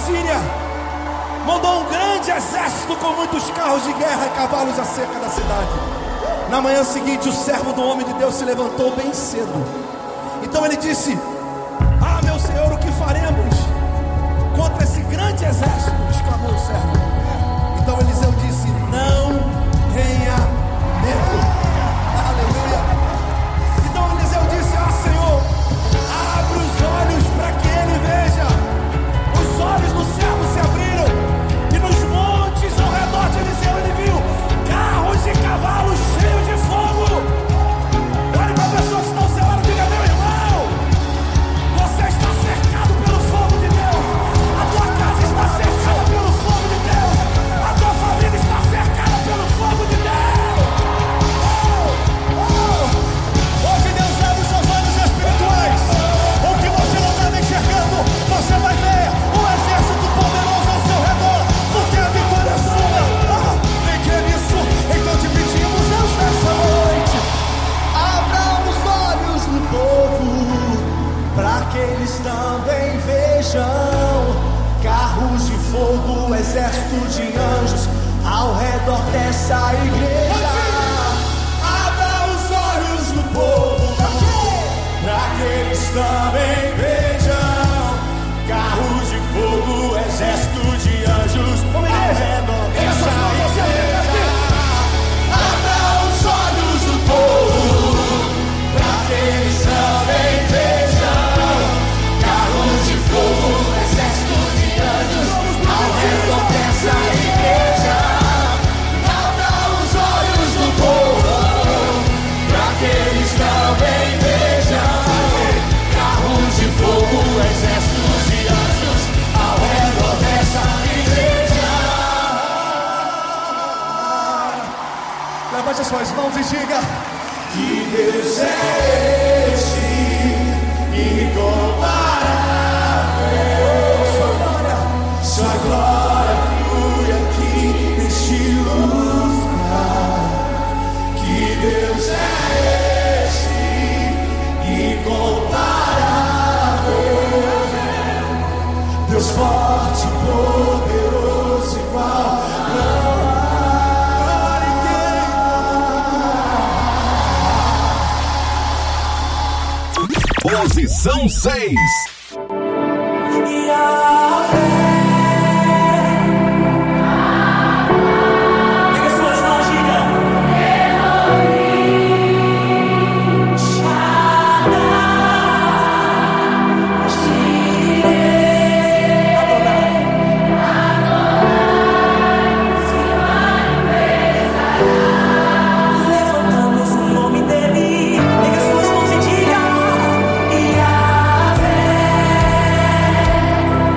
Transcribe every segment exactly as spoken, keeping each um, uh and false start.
Síria mandou um grande exército com muitos carros de guerra e cavalos acerca da cidade. Na manhã seguinte, o servo do homem de Deus se levantou bem cedo. Então ele disse: ah, meu senhor, o que faremos contra esse grande exército? Exclamou o servo. Então Eliseu disse: não tenha medo. Aleluia. Então Eliseu disse: ah, Senhor, abre os olhos para que ele veja. Os olhos do servo se abriram, e nos montes ao redor de Eliseu ele viu carros e cavalos cheios de fogo. Olhe para a pessoa que está ao seu lado e diga: meu irmão, você está cercado pelo fogo de Deus. A tua casa está cercada pelo fogo de Deus. A tua família está cercada pelo fogo de Deus. Oh, oh. Hoje Deus abre os seus olhos espirituais. O que você não está enxergando, você vai ver um exército poderoso ao seu redor, porque a vitória é sua. Ah, nem que é isso. Então te pedimos, Deus, nessa noite, abra os olhos do povo, para que eles também vejam carros de fogo, exército de anjos ao redor dessa igreja. Abra os olhos do povo, para que eles também vejam carros de fogo, exército de anjos ao redor dessa igreja. Abra os olhos do povo, para que eles também vejam carros de fogo, exército de anjos ao redor dessa igreja. Abra os olhos do povo, para que eles também vejam carros de fogo, exército de anjos ao redor dessa igreja. Levante as suas mãos e diga: que Deus é esse, incomparável. Sua glória, sua glória flui aqui neste lugar. Que Deus é esse, incomparável. Deus forte, poderoso, igual não há ninguém. Posição seis. Suas mãos e diga: Yahvé.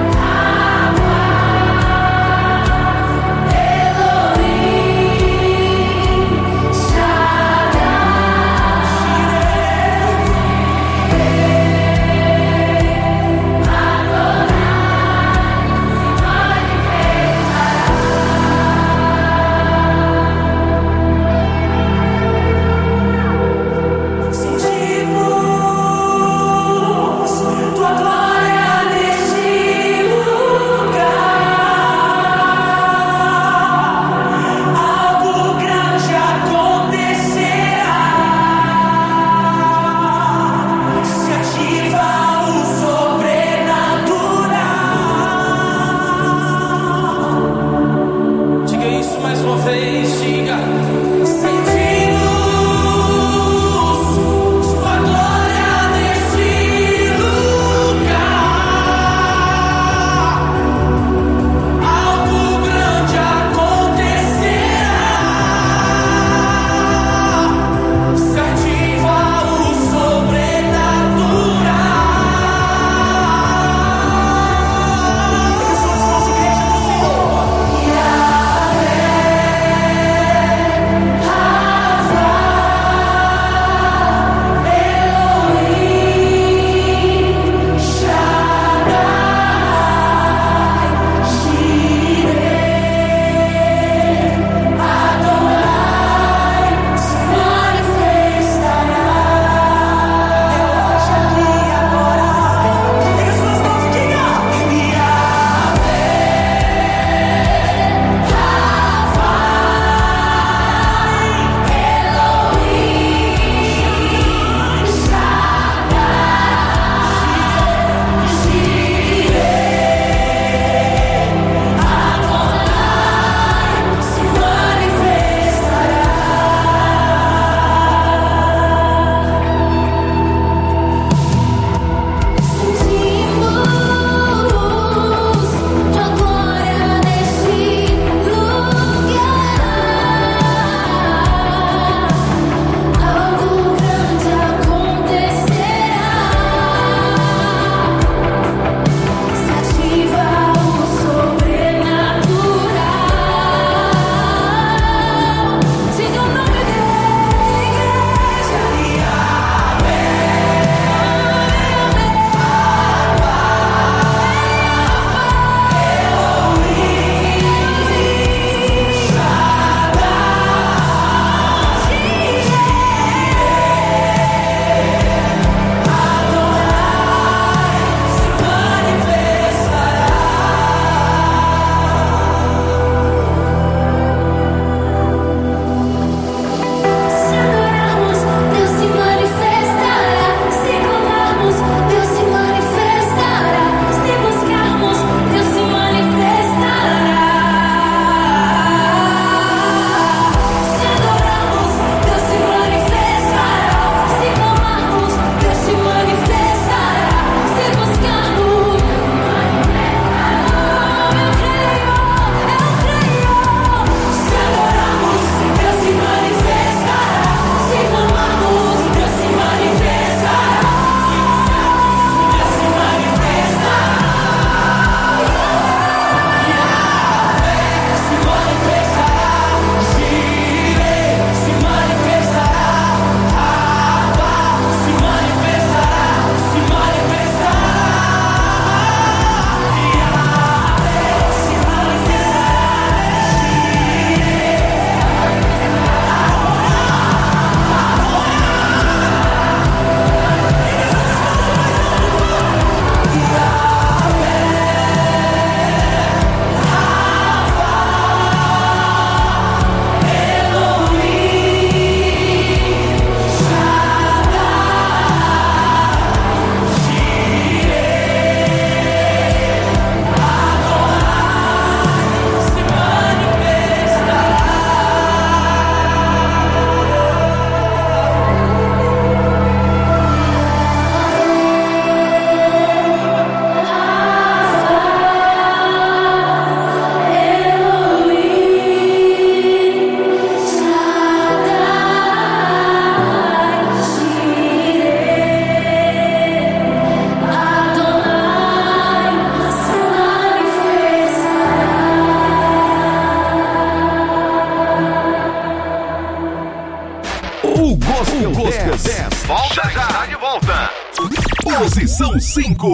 São cinco.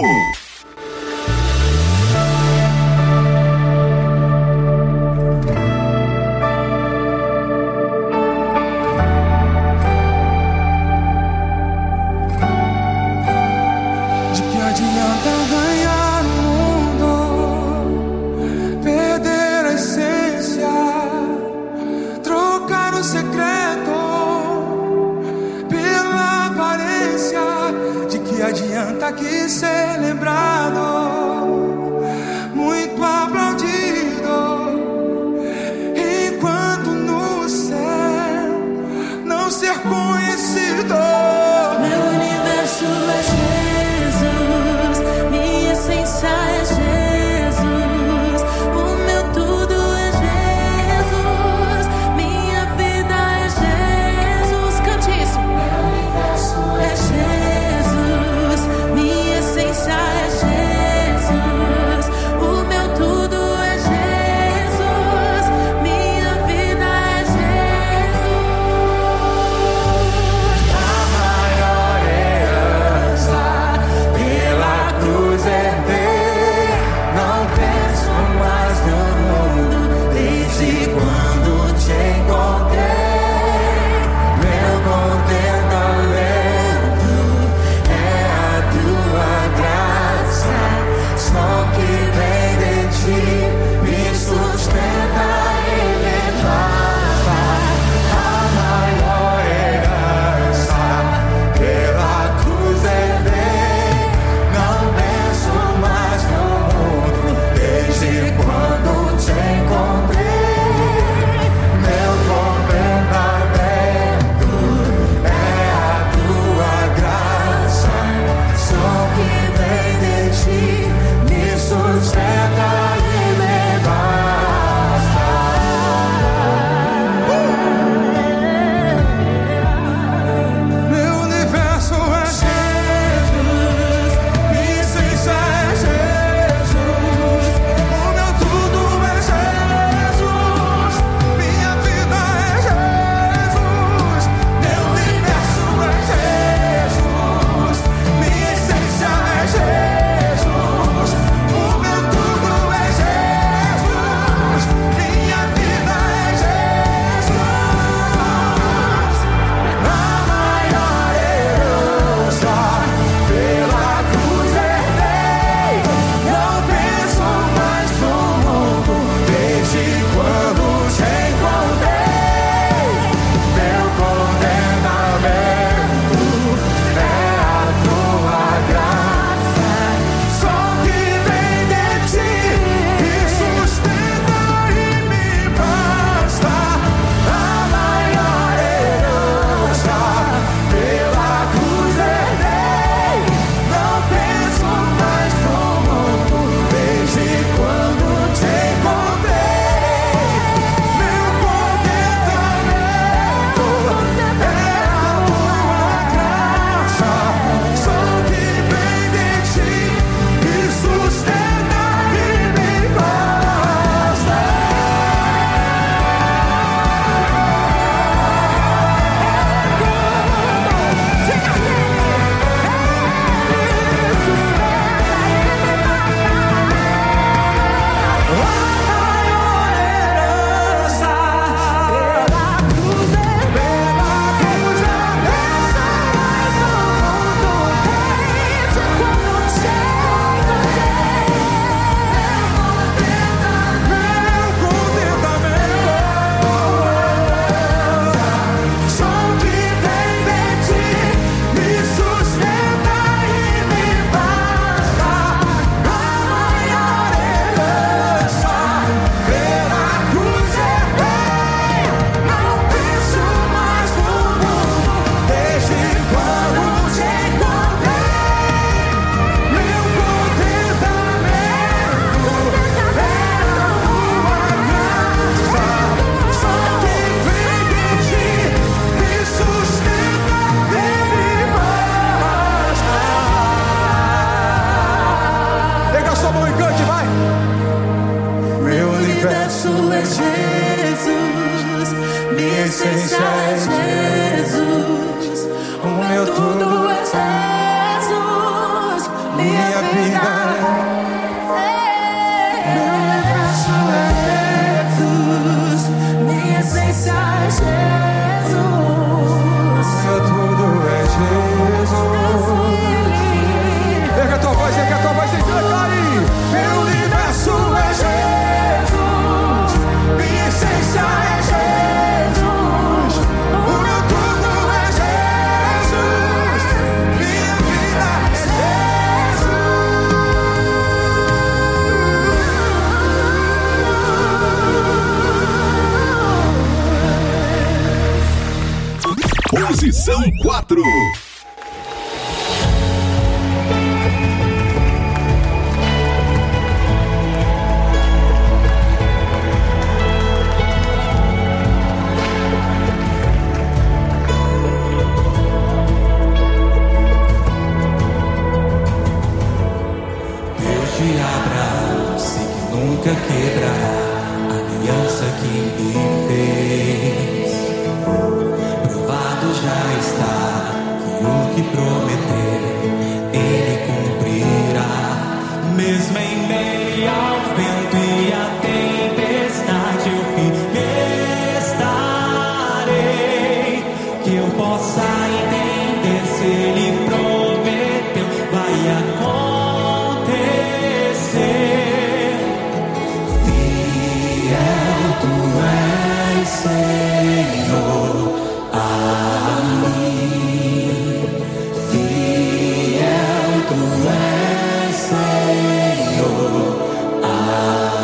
Que ser lembrado, muito aplaudido, enquanto no céu não ser conhecido. Meu universo é Jesus, minha essência é Jesus, o meu tudo é Jesus, minha vida é Jesus. Cante isso. Meu universo é Jesus, minha essência é Jesus, o meu tudo é Jesus, minha vida é Jesus. A maior herança pela cruz herdei, não penso mais no mundo desde quando te encontrei. Meu contentamento é a tua graça, só que vem de ti, me sustenta e me basta. A maior herança pela cruz herdei, não penso mais no mundo desde quando te encontrei. Meu contentamento é a tua graça, só que vem de ti, me sustenta e me basta. Meu universo é Jesus, minha essência é Jesus, o meu tudo é Jesus, minha vida é Jesus. Meu universo é Jesus, minha essência é Jesus, o meu tudo é Jesus, minha vida é Jesus. A maior herança pela cruz herdei, não penso mais no mundo desde quando te encontrei. Meu contentamento é a tua graça, só que vem de ti, me sustenta e me basta. A maior herança pela cruz herdei, não penso mais no mundo desde quando te encontrei. Meu contentamento é a tua graça, só que vem de ti, me sustenta e me basta. Pega sua mão e cante, vai! Meu universo é Jesus, minha essência é Jesus, o meu tudo é Jesus, minha vida. Meu universo é Jesus, minha essência é Jesus, meu tudo é Jesus. Erga a tua voz, erga a tua voz e canta aí. Meu universo é Jesus, minha essência é Jesus, o meu tudo é Jesus, minha vida é Jesus. Posição quatro. nunca quebrará a aliança que me fez. Provado já está que o que prometeu Ele cumprirá. Mesmo em meio ao vento e à tempestade, eu firme estarei. Que eu possa entender, se Ele prometeu, vai acontecer. Senhor, a mim, fiel tu és, Senhor, a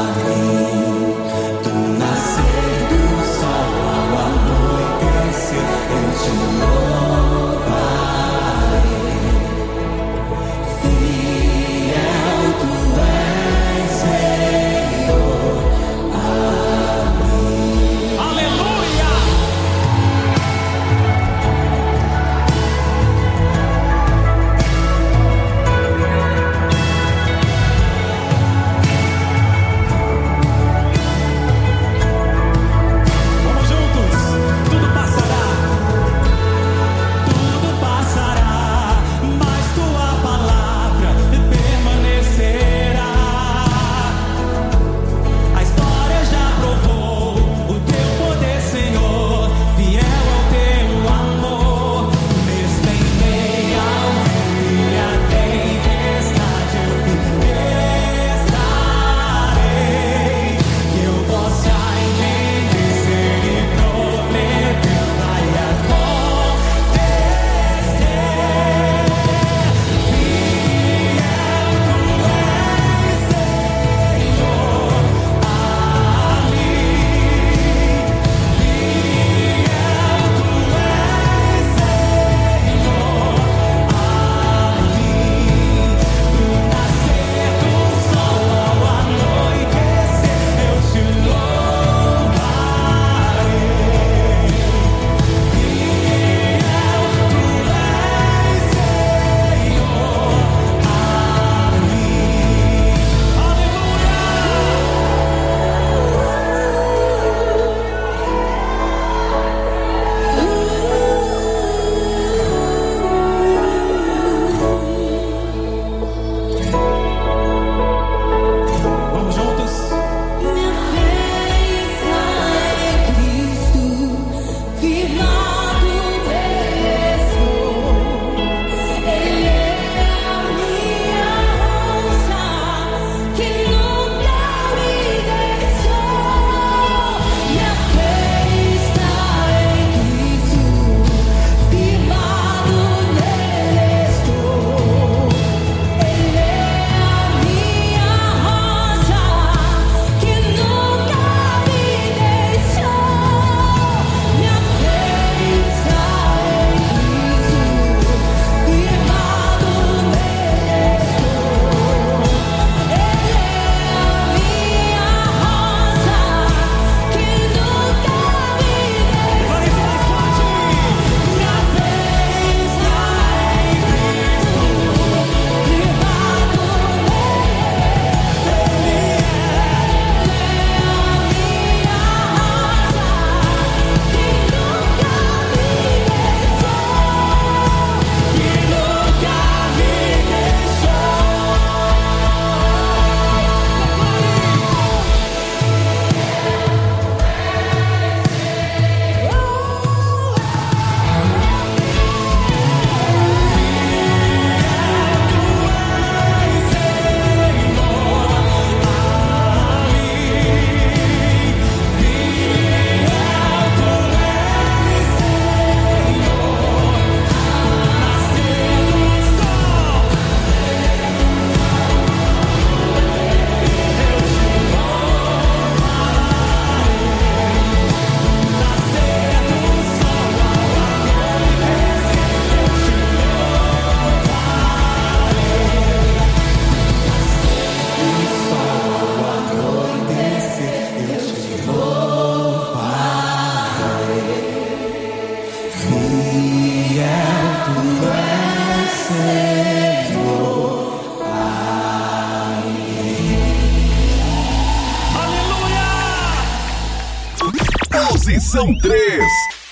Posição três.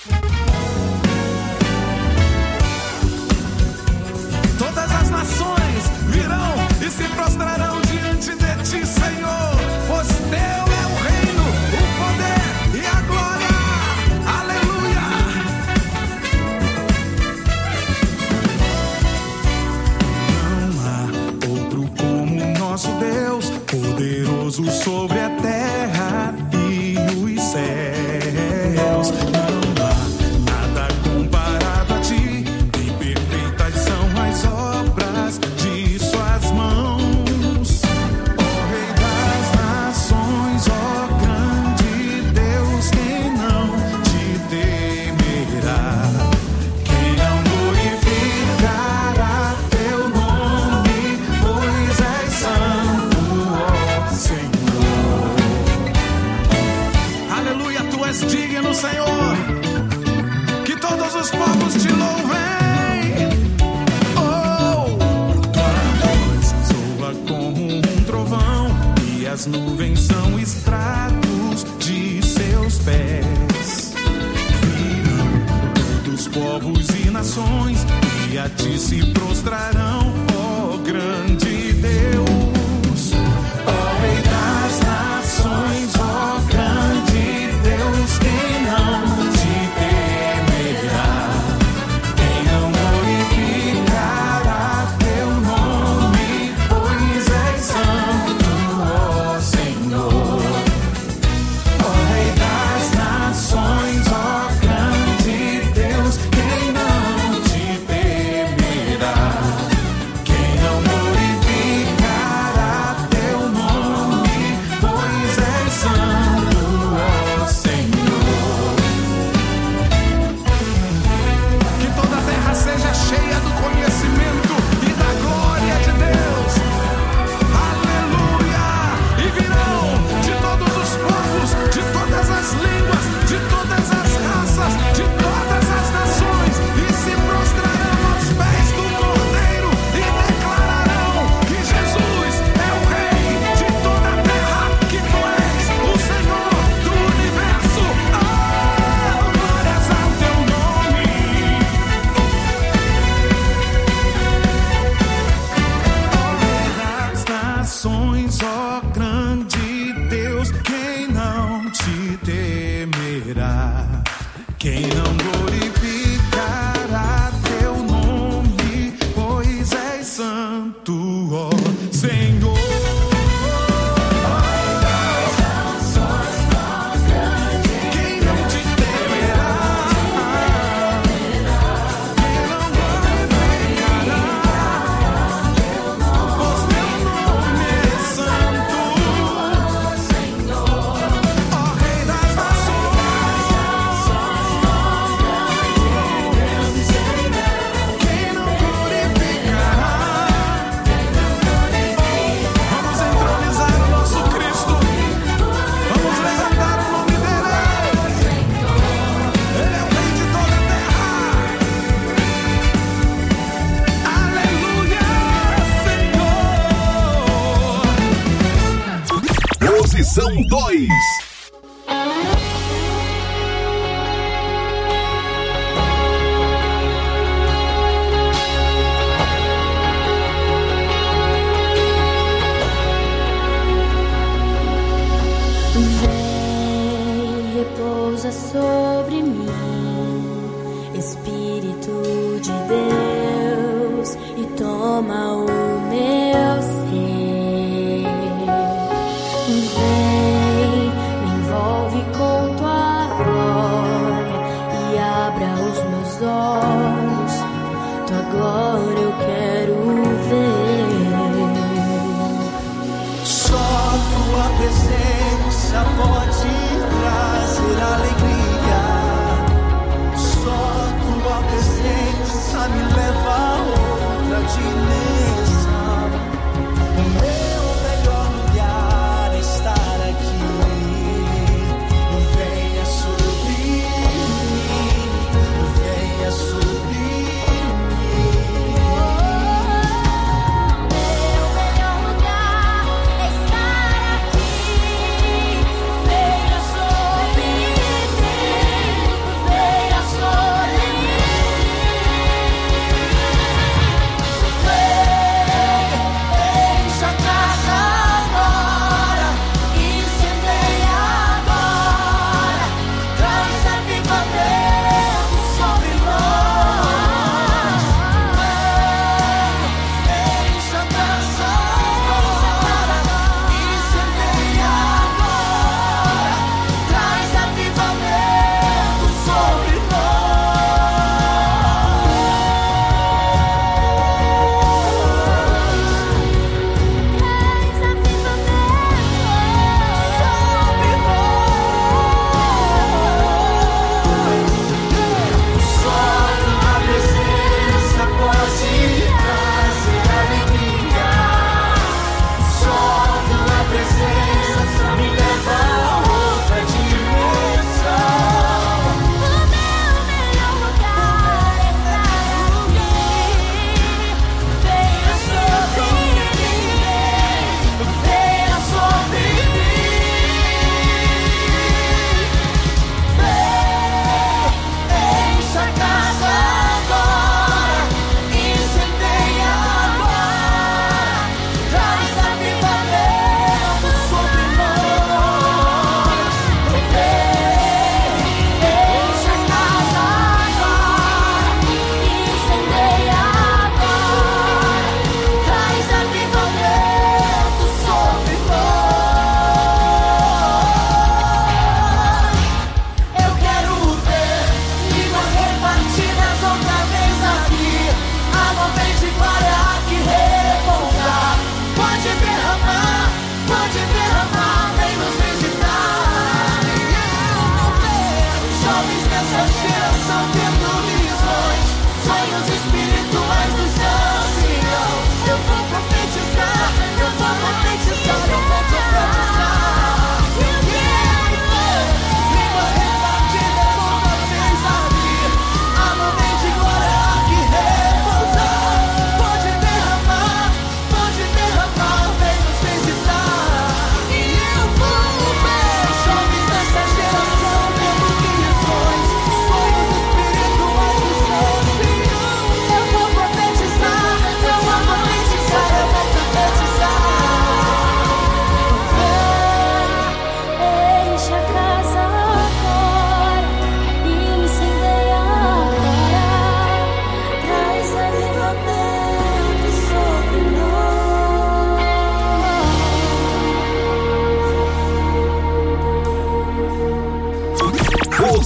Todas as nações virão e se prostrarão diante de ti, Senhor, pois teu é o reino, o poder e a glória. Aleluia! Não há outro como o nosso Deus, poderoso sobre a terra e os céus. Não há nada comparado a ti, e perfeitas são as obras de suas mãos. Ó Rei das nações, ó grande Deus, quem não te temerá? Quem não glorificará teu nome, pois és santo, ó Senhor. Aleluia, tu és digno, Senhor, que todos os povos te louvem. Oh, tua voz soa como um trovão, e as nuvens são estratos de seus pés. Virão todos povos e nações, e a ti se prostrarão, ó grande Deus. Ó Rei das nações, ó grande Deus, quem não te temerá? Quem não glorificará teu nome, pois és santo, ó Senhor. Ó Rei das nações, ó grande Deus, quem não te temerá? Quem não glorificará teu nome, pois és santo, ó Senhor. Que toda a terra seja cheia do conhecimento e da glória de Deus. Aleluia! E virão de todos os povos, de todas as línguas, de todas as raças, de todas as nações, e se prostrarão aos pés do Cordeiro e declararão que Jesus é o Rei de toda a terra, que tu és o Senhor do universo. Oh, glórias ao teu nome. Das nações, ó grande Deus, quem não te temerá? Quem não glorificará teu nome, pois és santo, ó Senhor. Quem não te temerá? Quem não glorificará? Pois teu nome é santo, ó Rei das nações. Quem não glorificará? Vamos entronizar o nosso Cristo. Vamos levantar o nome dele. Ele é o Rei de toda a terra. Aleluia, Senhor. Posição dois. Vem, repousa sobre mim, Espírito de Deus, e toma o meu ser. Vem, me envolve com tua glória e abra os meus olhos. Tua glória eu quero ver. Só tua presença pode trazer alegria. Só tua presença me leva a outra dimensão. O meu melhor lugar é estar aqui. Venha sobre mim, venha sobre mim. Meu melhor lugar é estar aqui. Venha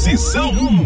Posição um.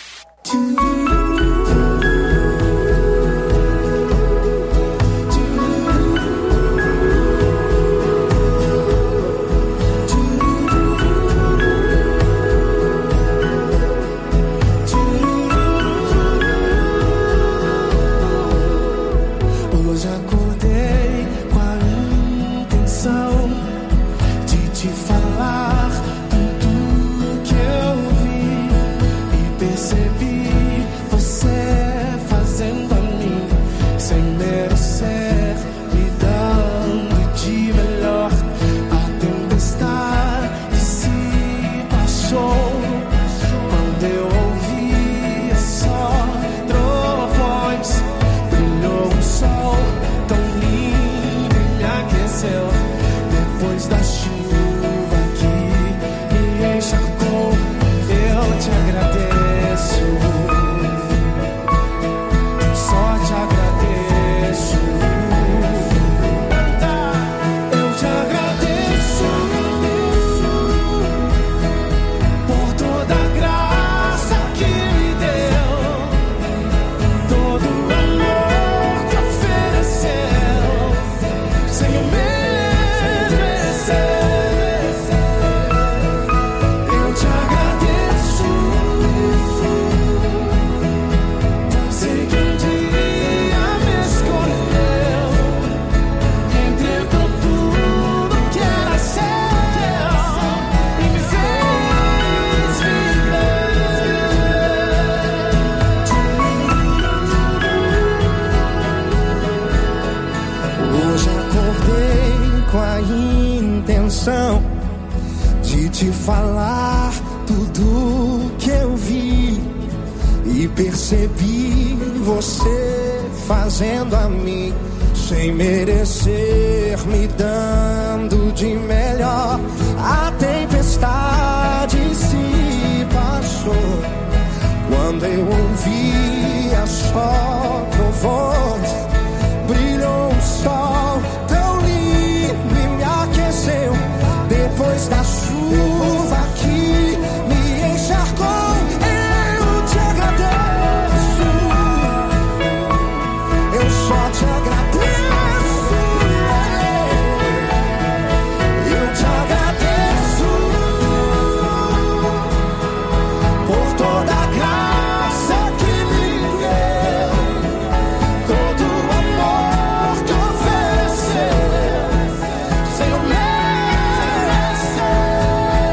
Hoje acordei com a intenção de te falar tudo que eu vi e percebi você fazendo a mim sem merecer, me dando de melhor. A tempestade se passou quando eu ouvia só trovões. Brilhou um sol tão lindo e me aqueceu depois da chuva que me encharcou. Eu te agradeço, só te agradeço. Eu te agradeço por toda a graça que me deu, todo o amor que ofereceu, sem eu merecer. Eu te agradeço. Sei que um dia me escolheu, entregou tudo que era seu e me fez viver. Hoje acordei com a intenção de te falar tudo que eu vi e percebi você fazendo a mim sem merecer, me dando de melhor. A tempestade se passou quando eu ouvia só trovões. Brilhou um sol tão lindo e me aqueceu depois da chuva que me encharcou. Eu te agradeço, eu só te agradeço. Eu te agradeço por toda a graça que me deu, todo o amor que ofereceu, sem eu merecer.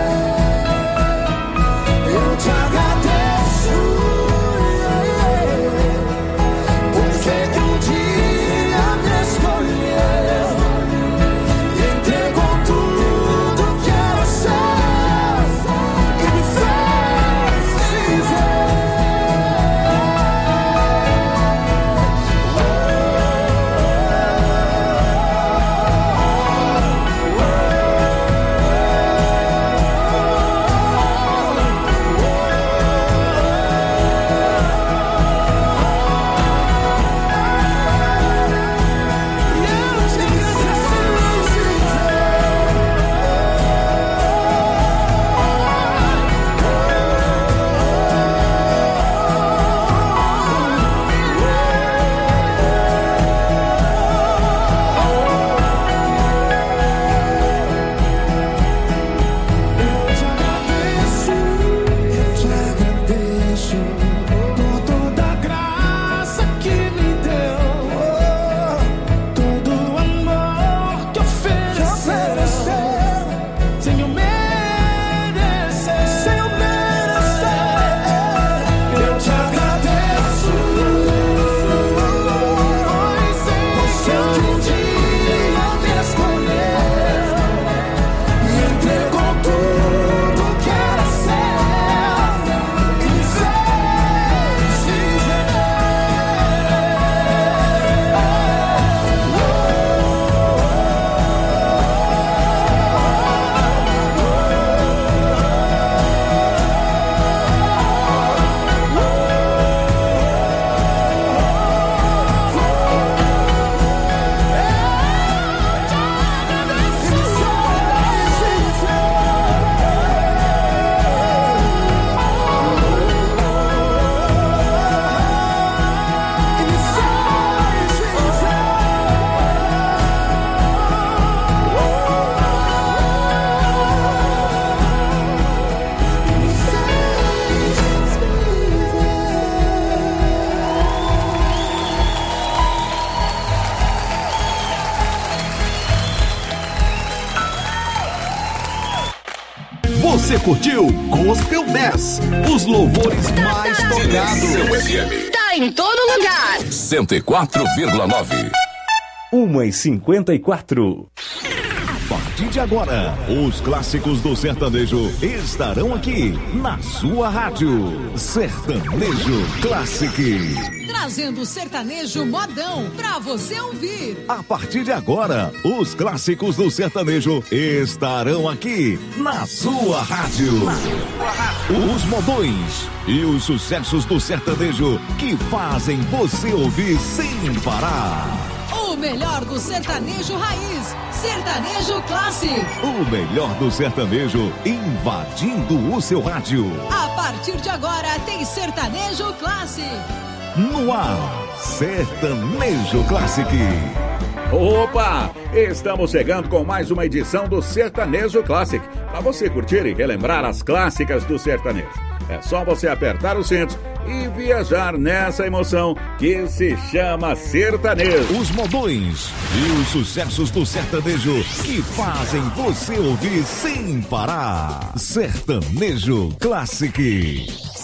Você curtiu Gospel dez, os louvores mais tocados. Tá em todo lugar. cento e quatro vírgula nove. uma e cinquenta e quatro. A partir de agora, os clássicos do sertanejo estarão aqui na sua rádio. Sertanejo Classic. Trazendo o sertanejo modão pra você ouvir. A partir de agora, os clássicos do sertanejo estarão aqui na sua rádio. Os modões e os sucessos do sertanejo que fazem você ouvir sem parar. O melhor do sertanejo raiz, Sertanejo Classic. O melhor do sertanejo invadindo o seu rádio. A partir de agora tem Sertanejo Classic. No ar, Sertanejo Classic. Opa! Estamos chegando com mais uma edição do Sertanejo Classic, para você curtir e relembrar as clássicas do sertanejo. É só você apertar os cintos e viajar nessa emoção que se chama sertanejo. Os modões e os sucessos do sertanejo que fazem você ouvir sem parar. Sertanejo Classic.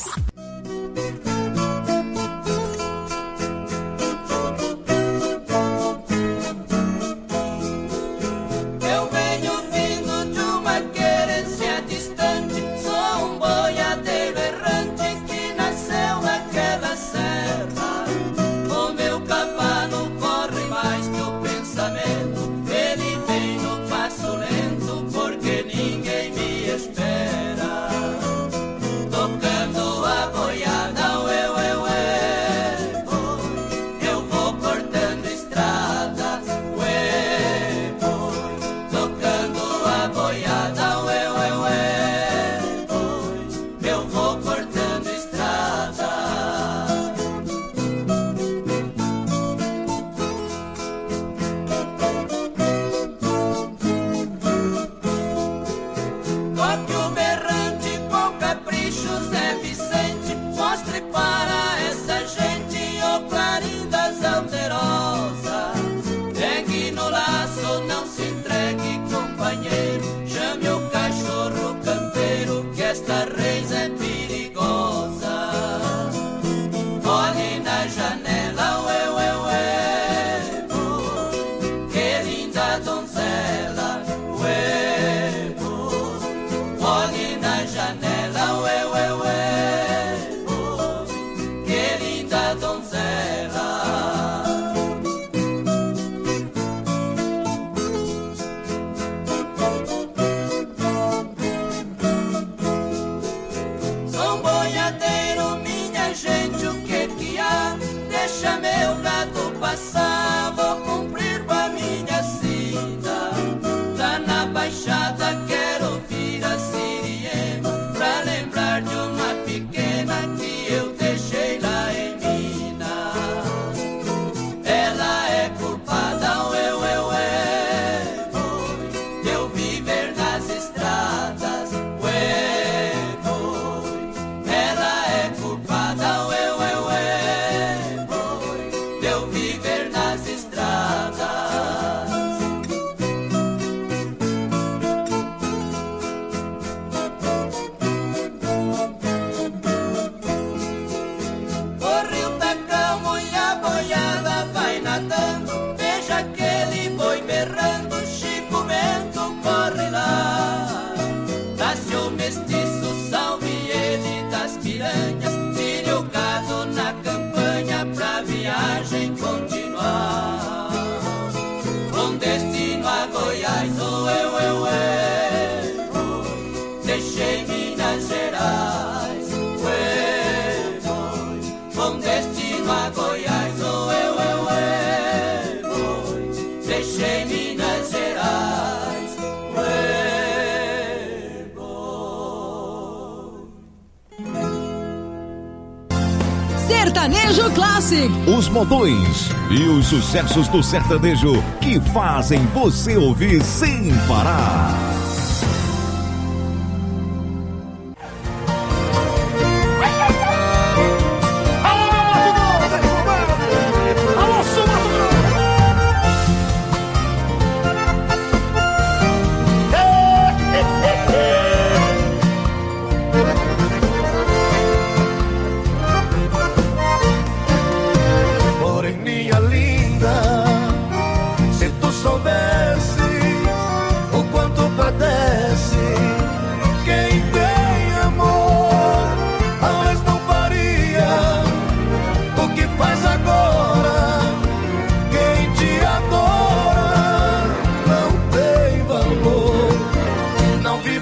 Sertanejo Classic. Os modões e os sucessos do sertanejo que fazem você ouvir sem parar.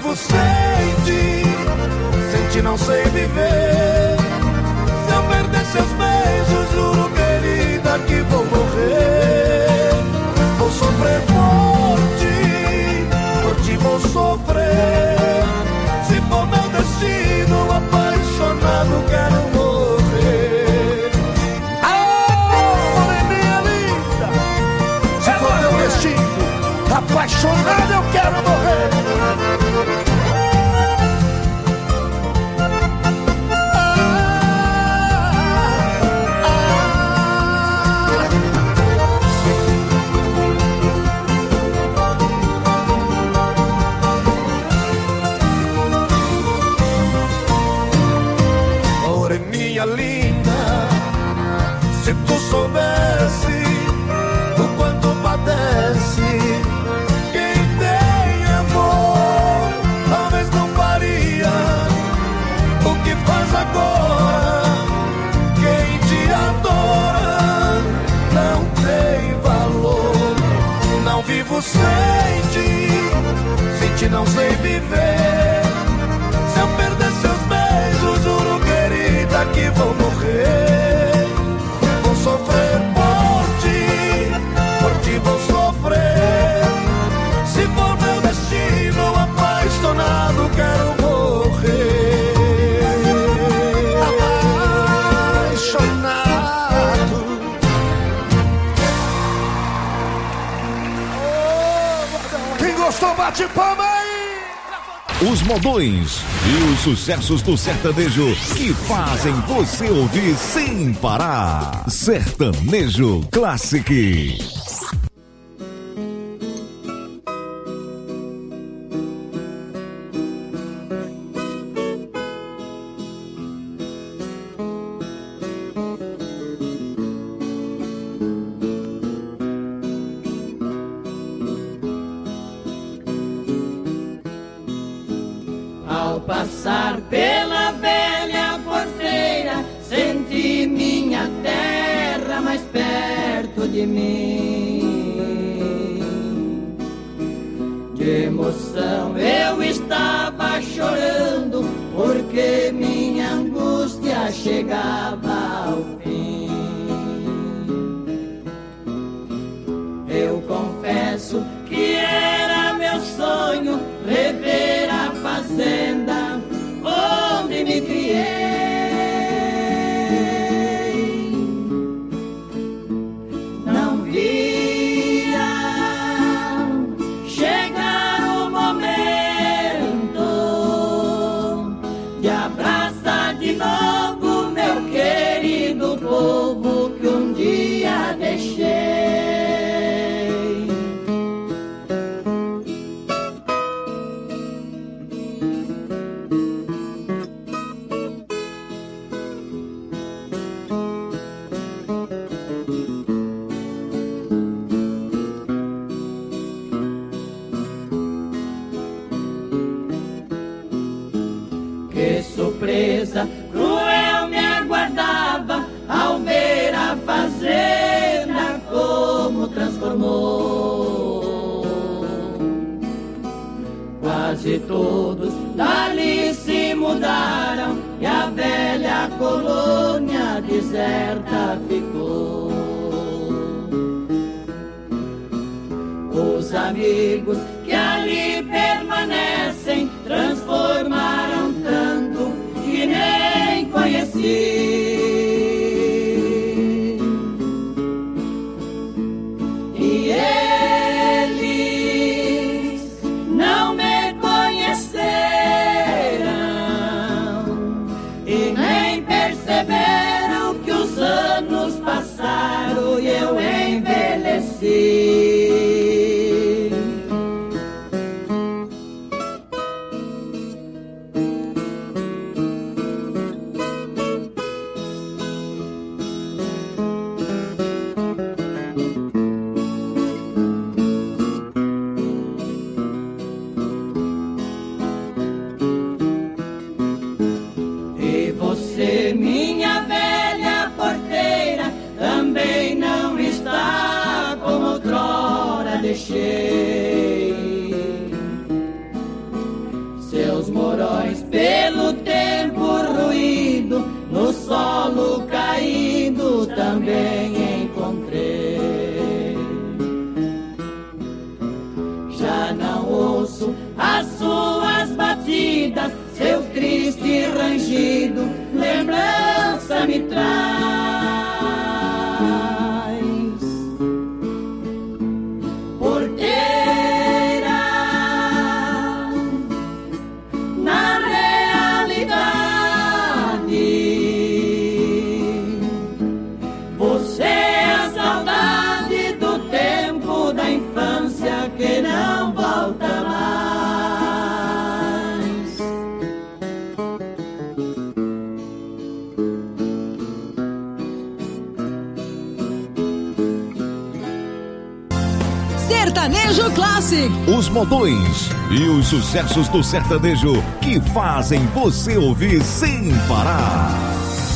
vivo sem ti, sem ti não sei viver. Se eu perder seus beijos, juro, querida, que vou morrer. Vou sofrer por ti, por ti vou sofrer. Se for meu destino, apaixonado quero morrer. Ah, moreninha linda, se for meu destino, apaixonado eu quero morrer. Linda, se tu soubesse o quanto padece quem tem amor, talvez não faria o que faz agora. Quem te adora não tem valor. Não vivo sem ti, sem ti não sei viver. Se eu perder seus beijos, juro, querida, que vou morrer. Vou sofrer por ti, por ti vou sofrer. Se for meu destino, apaixonado quero morrer. Apaixonado. Quem gostou, bate palma aí. Os modões e os sucessos do sertanejo que fazem você ouvir sem parar. Sertanejo Classic. Ao passar pela velha porteira, senti minha terra mais perto de mim. De emoção eu estava chorando, porque minha angústia chegava ao fim. Eu confesso que era meu sonho rever a fazenda onde me criei. Não via chegar o momento de abraçar de novo meu querido povo que um dia deixei. Surpresa cruel me aguardava ao ver a fazenda como transformou. Quase todos dali se mudaram e a velha colônia deserta ficou. Os amigos que ali permanecem transformaram tanto que nem conheci. E eles não me conheceram e nem perceberam que os anos passaram e eu envelheci. pelo tempo ruído, no solo caído também encontrei. Já não ouço as suas batidas, seu triste rangido, lembrança me traz. Que não volta mais. Sertanejo Classic. Os modões e os sucessos do sertanejo que fazem você ouvir sem parar.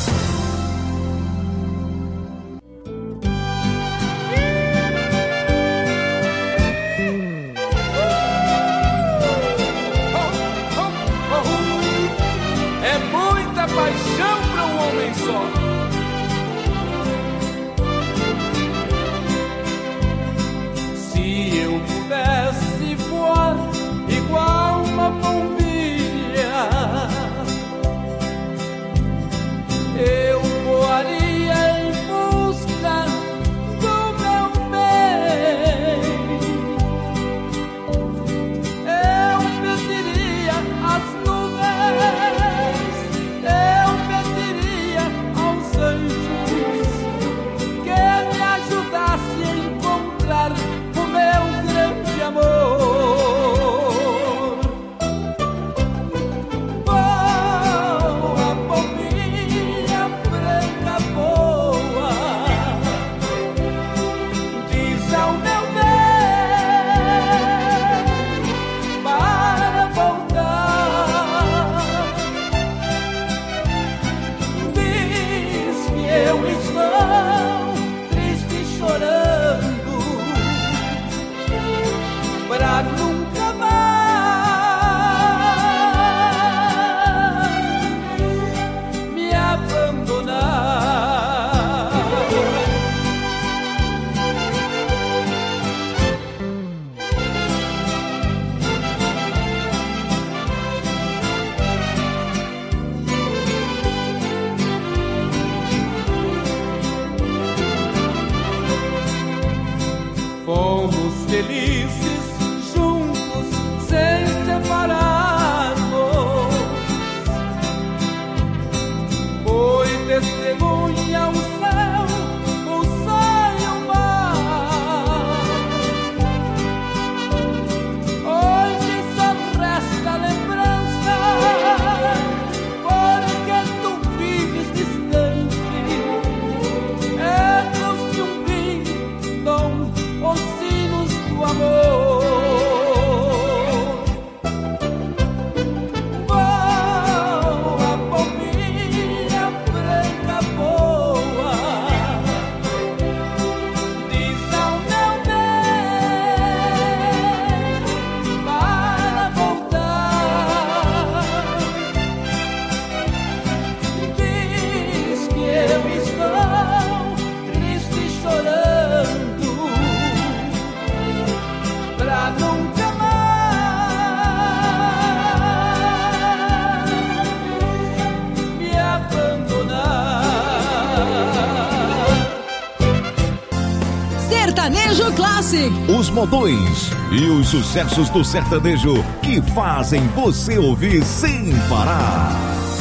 Sertanejo Classic. Os modões e os sucessos do sertanejo que fazem você ouvir sem parar.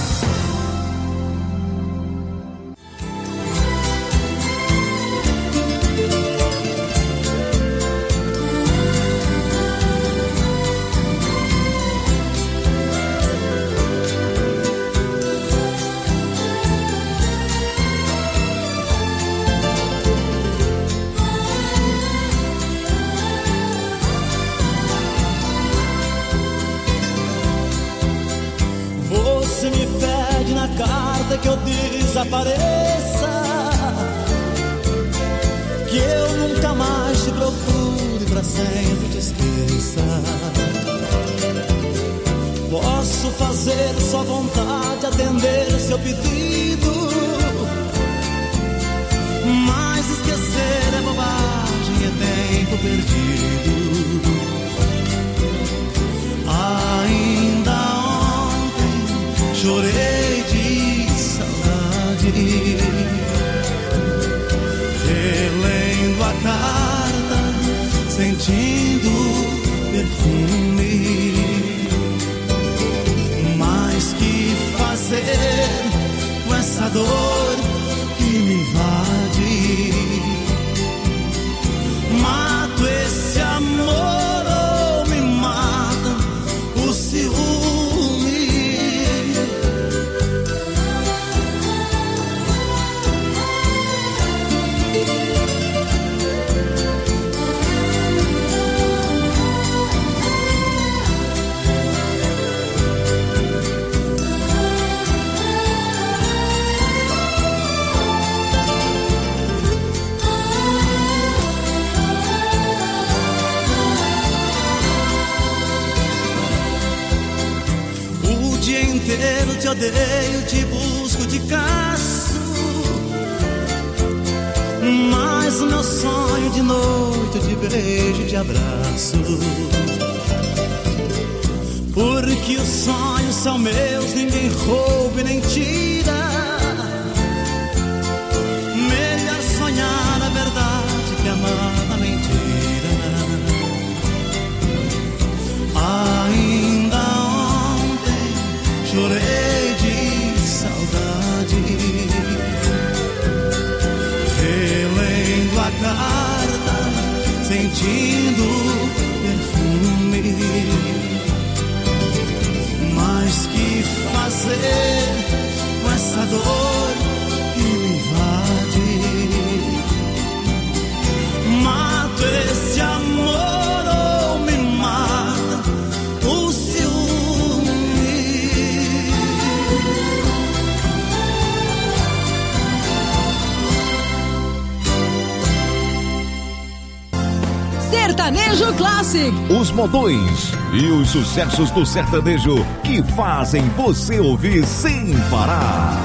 Que eu desapareça, que eu nunca mais te procure, pra sempre te esqueça. Posso posso fazer sua vontade, atender seu pedido. Mas esquecer é bobagem, é tempo perdido. Ainda ontem chorei de saudade, relendo a carta, sentindo perfume. Mas que fazer com essa dor que me invade? Mato esse amor ou me mata o ciúme? Eu te odeio, te busco, te caço, mas o meu sonho de noite, de beijo, de abraço. Porque os sonhos são meus, ninguém rouba e nem tira. Melhor sonhar a verdade que amar a mentira. Ainda chorei de saudade, relendo a carta, sentindo perfume. Mas que fazer com essa dor que me invade? Mato esse amor ou me mata o ciúme? Sertanejo Classic. Os modões e os sucessos do sertanejo que fazem você ouvir sem parar.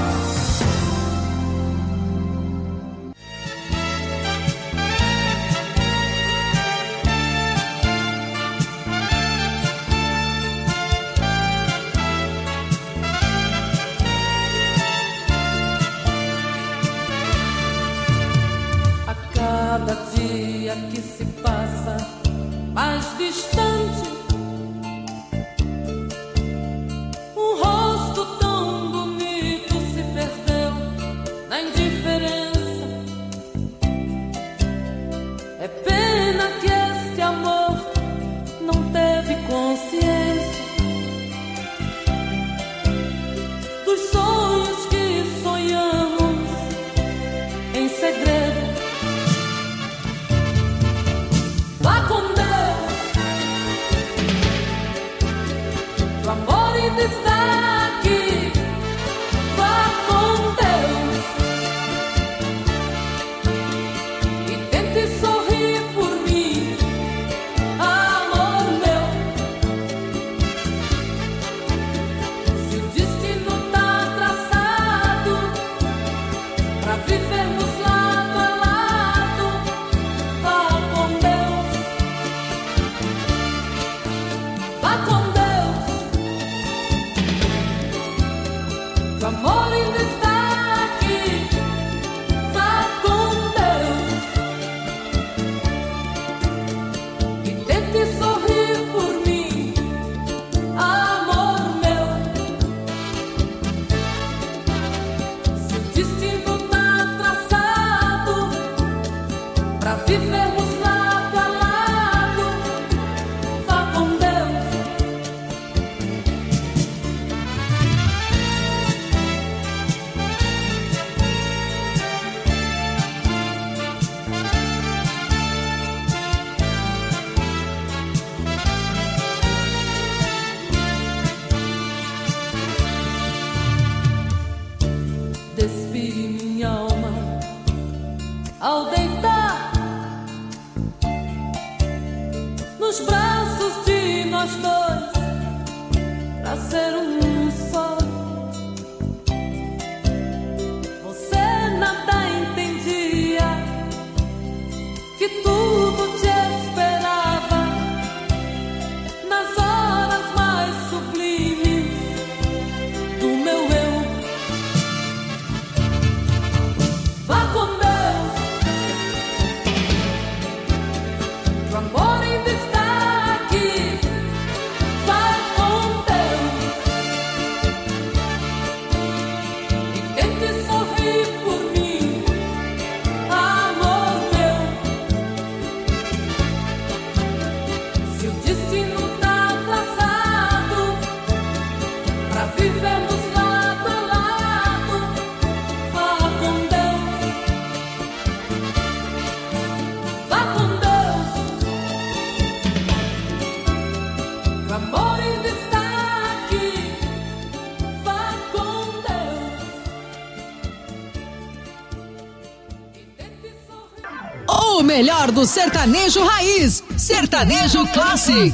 A cada dia que se passa mais distante, um rosto tão bonito se melhor do sertanejo raiz. Sertanejo Classic.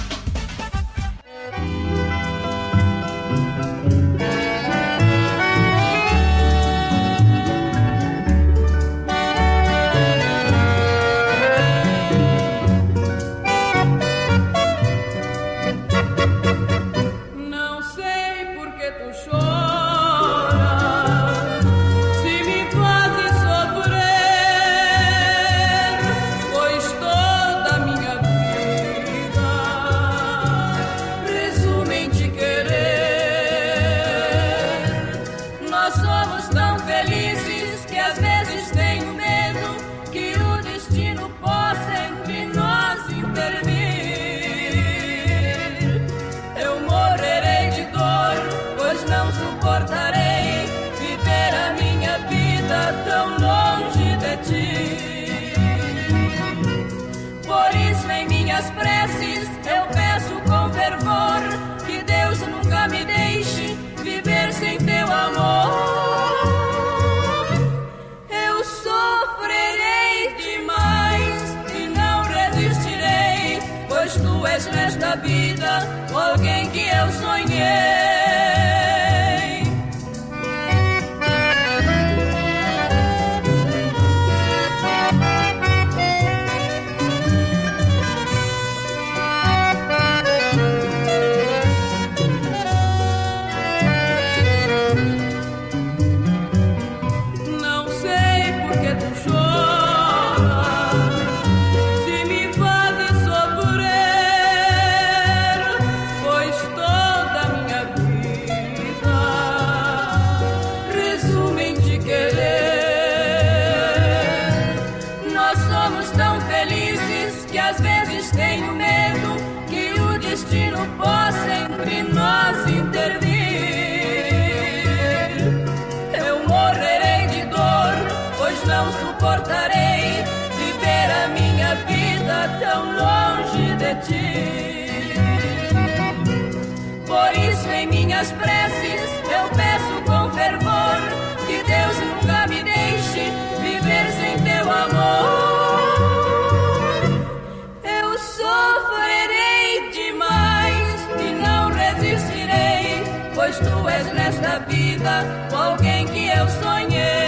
Nesta vida, alguém que eu sonhei. Não sei por que tu choras, se me fazes sofrer, pois toda a minha vida resume em te querer. Nós somos tão felizes que às vezes tenho medo que o destino possa entre nós intervir. Eu morrerei de dor, pois não suportarei viver a minha vida tão longe de ti. Por isso em minhas preces eu peço com fervor que Deus nunca me deixe viver sem teu amor. Eu sofrerei demais e não resistirei, pois tu és nesta vida alguém que eu sonhei.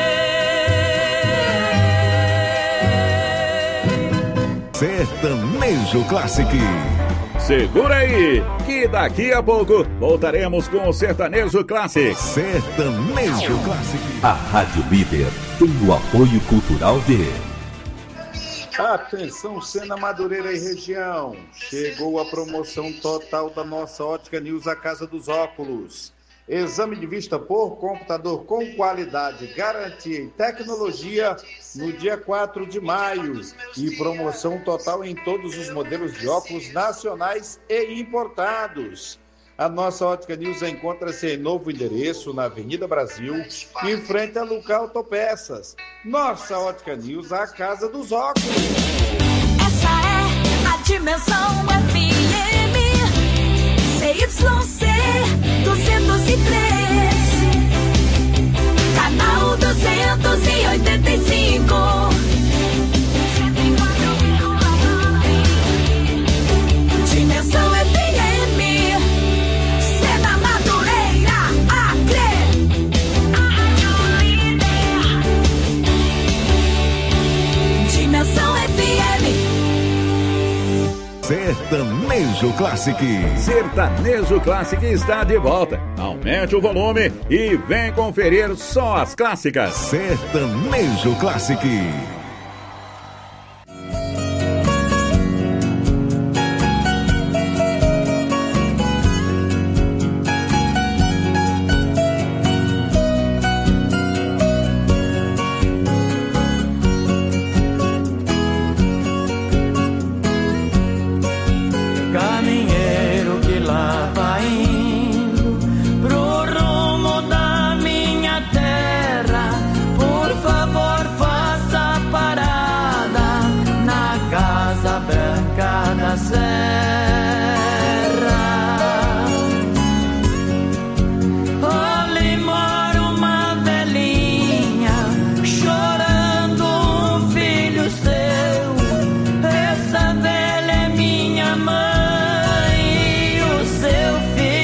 Sertanejo Classic. Segura aí, que daqui a pouco voltaremos com o Sertanejo Classic. Sertanejo Classic. A Rádio Líder tem o apoio cultural de... Atenção, Sena, Madureira e região. Chegou a promoção total da nossa Ótica News, a Casa dos Óculos. Exame de vista por computador com qualidade, garantia e tecnologia no dia quatro de maio. E promoção total em todos os modelos de óculos nacionais e importados. A nossa Ótica News encontra-se em novo endereço na Avenida Brasil, em frente a Lucar Autopeças. Nossa Ótica News, a Casa dos Óculos. Essa é a Dimensão F M C Y C duzentos e três, canal duzentos e oitenta e cinco. Dimensão F M, Sena, Madureira, Acre. Dimensão F M. Sertanejo Classic. Sertanejo Classic está de volta. Aumente o volume e vem conferir só as clássicas. Sertanejo Classic.